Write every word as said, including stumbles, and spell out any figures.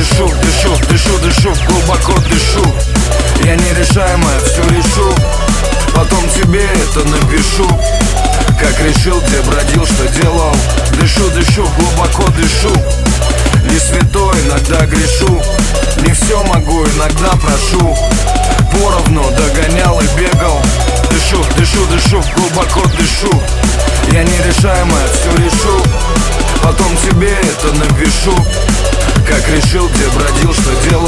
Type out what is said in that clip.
дышу, дышу, дышу, дышу, глубоко дышу. Я нерешаемое все решу, потом тебе это напишу. Как решил, где бродил, что делал. Дышу, дышу, глубоко дышу. Не святой, иногда грешу. Не все могу, иногда прошу. Поровну догонял и бегал. Дышу, дышу, дышу, глубоко дышу. Я нерешаемое все решу, потом тебе это напишу. Как решил, где бродил, что делал.